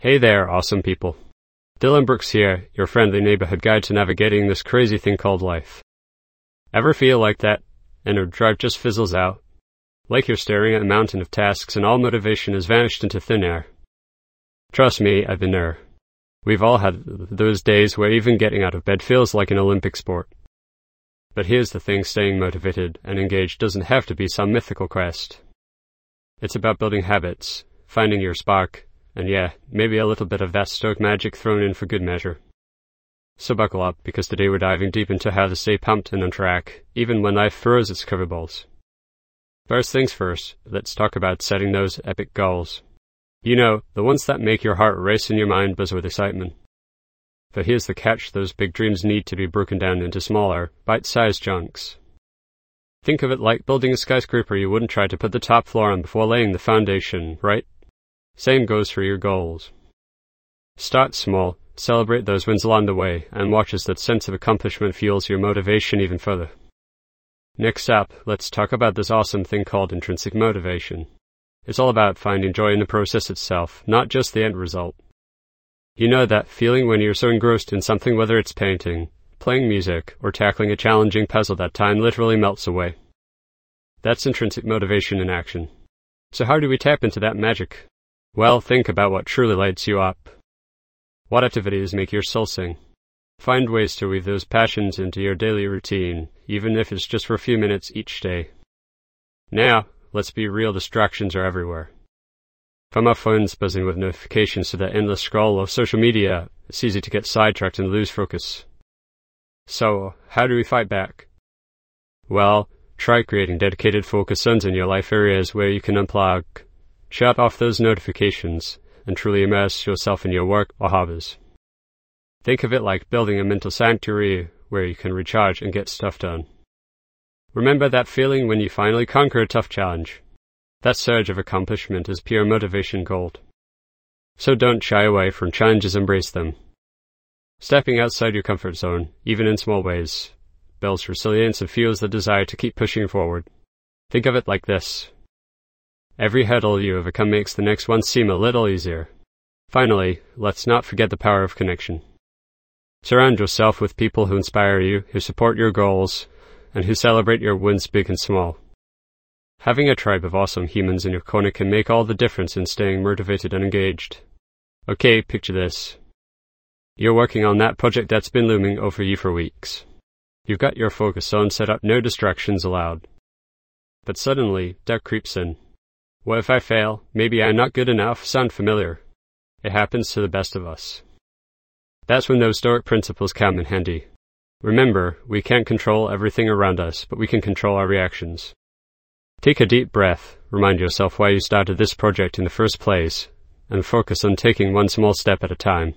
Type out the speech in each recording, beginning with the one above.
Hey there, awesome people. Dylan Brooks here, your friendly neighborhood guide to navigating this crazy thing called life. Ever feel like that inner drive just fizzles out? Like you're staring at a mountain of tasks and all motivation has vanished into thin air? Trust me, I've been there. We've all had those days where even getting out of bed feels like an Olympic sport. But here's the thing, staying motivated and engaged doesn't have to be some mythical quest. It's about building habits, finding your spark, and yeah, maybe a little bit of that Stoic magic thrown in for good measure. So buckle up, because today we're diving deep into how to stay pumped and on track, even when life throws its curveballs. First things first, let's talk about setting those epic goals. You know, the ones that make your heart race and your mind buzz with excitement. But here's the catch, those big dreams need to be broken down into smaller, bite-sized chunks. Think of it like building a skyscraper. You wouldn't try to put the top floor on before laying the foundation, right? Same goes for your goals. Start small, celebrate those wins along the way, and watch as that sense of accomplishment fuels your motivation even further. Next up, let's talk about this awesome thing called intrinsic motivation. It's all about finding joy in the process itself, not just the end result. You know that feeling when you're so engrossed in something, whether it's painting, playing music, or tackling a challenging puzzle that time literally melts away. That's intrinsic motivation in action. So how do we tap into that magic? Well, think about what truly lights you up. What activities make your soul sing? Find ways to weave those passions into your daily routine, even if it's just for a few minutes each day. Now, let's be real, distractions are everywhere. From our phones buzzing with notifications to the endless scroll of social media, it's easy to get sidetracked and lose focus. So, how do we fight back? Well, try creating dedicated focus zones in your life areas where you can unplug. Shut off those notifications and truly immerse yourself in your work or hobbies. Think of it like building a mental sanctuary where you can recharge and get stuff done. Remember that feeling when you finally conquer a tough challenge? That surge of accomplishment is pure motivation gold. So don't shy away from challenges, embrace them. Stepping outside your comfort zone, even in small ways, builds resilience and fuels the desire to keep pushing forward. Think of it like this. Every hurdle you overcome makes the next one seem a little easier. Finally, let's not forget the power of connection. Surround yourself with people who inspire you, who support your goals, and who celebrate your wins big and small. Having a tribe of awesome humans in your corner can make all the difference in staying motivated and engaged. Okay, picture this. You're working on that project that's been looming over you for weeks. You've got your focus zone set up, no distractions allowed. But suddenly, doubt creeps in. What if I fail? Maybe I'm not good enough. Sound familiar? It happens to the best of us. That's when those Stoic principles come in handy. Remember, we can't control everything around us, but we can control our reactions. Take a deep breath, remind yourself why you started this project in the first place, and focus on taking one small step at a time.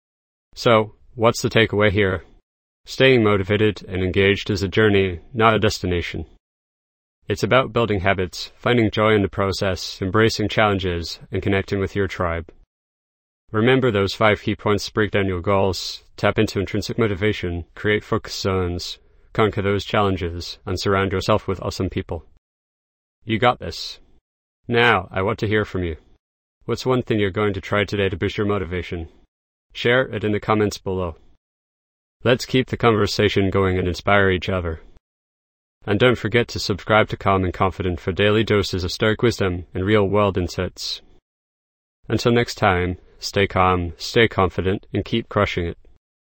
So, what's the takeaway here? Staying motivated and engaged is a journey, not a destination. It's about building habits, finding joy in the process, embracing challenges, and connecting with your tribe. Remember those 5 key points: break down your goals, tap into intrinsic motivation, create focus zones, conquer those challenges, and surround yourself with awesome people. You got this. Now, I want to hear from you. What's one thing you're going to try today to boost your motivation? Share it in the comments below. Let's keep the conversation going and inspire each other. And don't forget to subscribe to Calm and Confident for daily doses of Stoic wisdom and real-world insights. Until next time, stay calm, stay confident, and keep crushing it.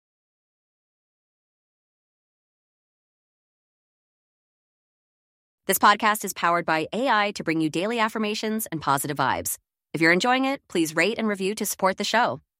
This podcast is powered by AI to bring you daily affirmations and positive vibes. If you're enjoying it, please rate and review to support the show.